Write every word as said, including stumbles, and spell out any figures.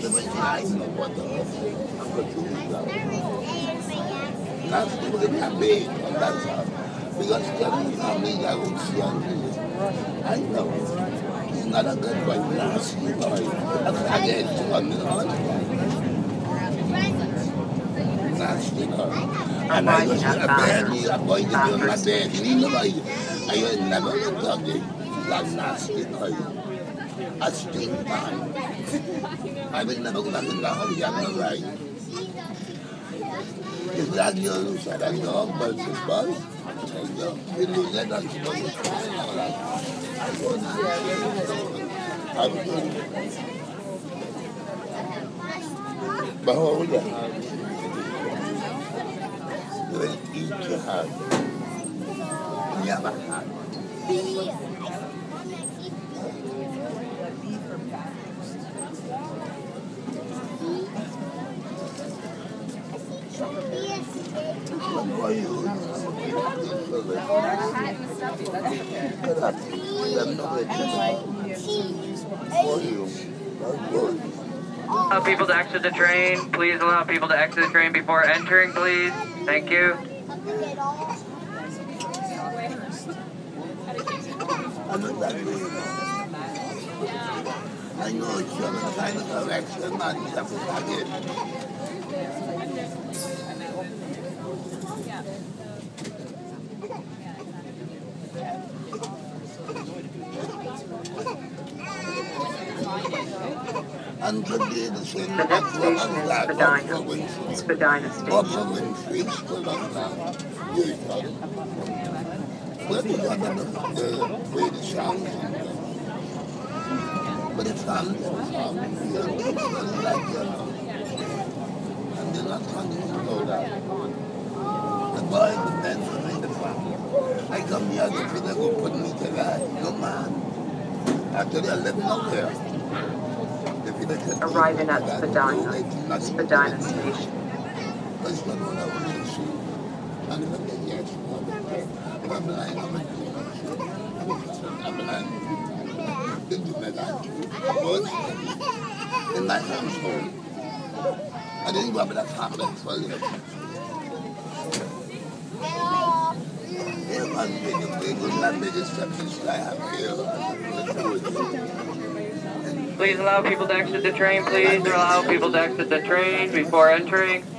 That's the can be. That's how. Because telling family I will see on you. I know. He's not a good boy. Nasty boy. I get to one nasty boy. And I was a baby, a boy to be on my bed. You know, I had never looked at it. That nasty boy. A stink man. I will never go back in the home. You have no right. Is that your said I dog, but it's buzz? We lose that on the I'm good. But how old are you? You will eat your heart. Never had. What are you? Allow people to exit the train. Please allow people to exit the train before entering, please. Thank you. I know it's some kind of correction, man. You have to forget. And today the same The next station is Spadina. Spadina Station. Where do you have the way the sound comes? But it sounds like and they're not trying to slow down. The boy, the men for me, the farm. I come here to feel they go put me to that. No man. Actually, I live nowhere. Arriving at Spadina. Spadina Station. That's not what I want to see. And if I get yes, if I'm blind, I'm blind. Didn't do that. But in my household, I didn't go up with a tablet for a little bit. It was big and big, was not big exceptions I have here. Please allow people to exit the train, please. Allow people to exit the train before entering.